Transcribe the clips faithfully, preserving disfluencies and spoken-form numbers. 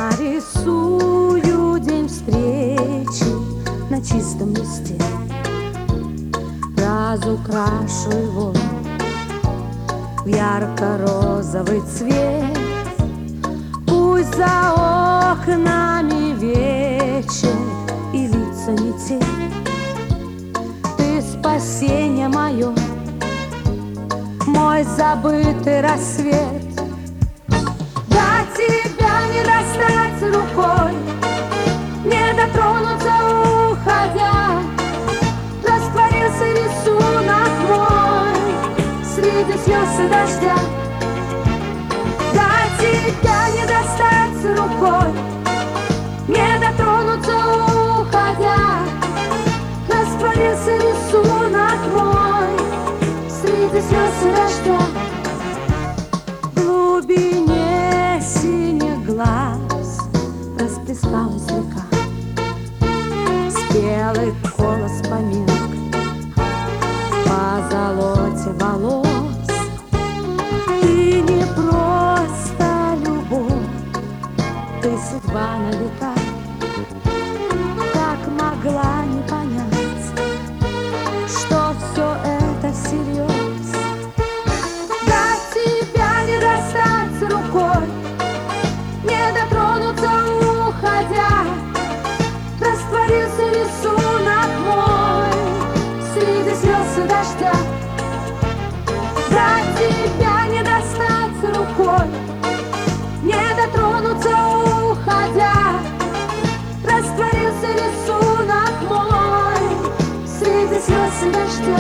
Нарисую день встречи на чистом листе, разукрашу его в ярко-розовый цвет. Пусть за окнами вечер и лица не те. Ты спасение мое, мой забытый рассвет. До тебя не достать рукой, не дотронуться уходя. Растворился рисунок мой среди слез и дождя. До тебя не достать рукой, не дотронуться уходя. Растворился рисунок мой среди слез и дождя. В глубине синих глаз расплескалась река, спелый голос поминок по золоте волос. И не просто любовь, ты судьба на века. Как могла не понять, что все это всерьез? До тебя не достать рукой, не дотронуться уходя. Растворился рисунок мой среди слез и дождя. До тебя не достать рукой, не дотронуться уходя. Растворился рисунок мой среди слез и дождя.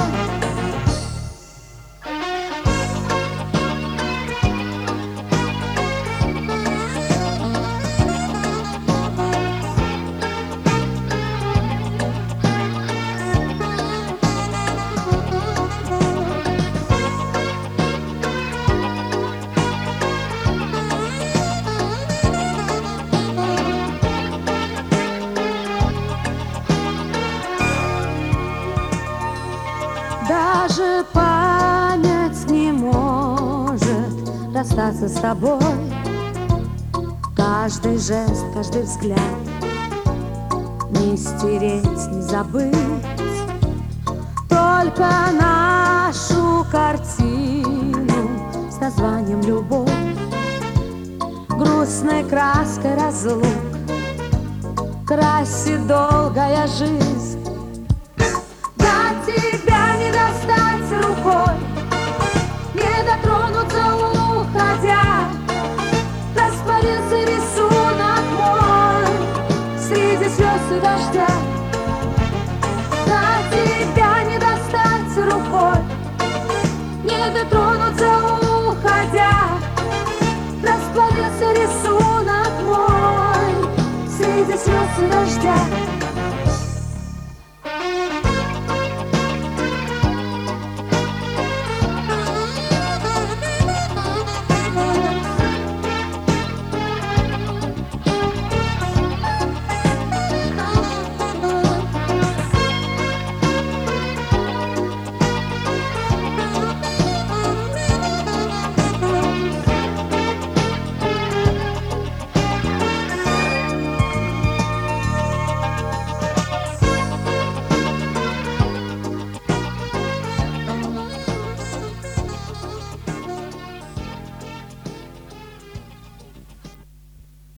Даже память не может расстаться с тобой. Каждый жест, каждый взгляд не стереть, не забыть. Только нашу картину с названием «Любовь» грустной краской разлук красит долгая жизнь. Тебя не достать рукой, не дотронуться уходя. Растворился рисунок мой среди слез и дождя. До тебя не достать рукой, не дотронуться уходя. Растворился рисунок мой среди слез и дождя.